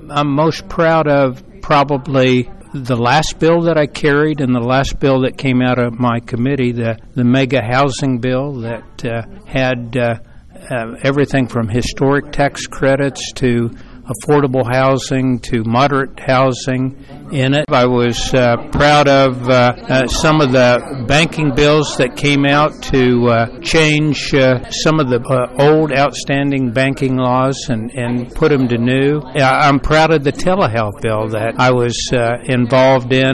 I'm most proud of probably the last bill that I carried and the last bill that came out of my committee, the mega housing bill that had everything from historic tax credits to affordable housing to moderate housing in it. I was proud of some of the banking bills that came out to change some of the old outstanding banking laws and put them to new. I'm proud of the telehealth bill that I was involved in.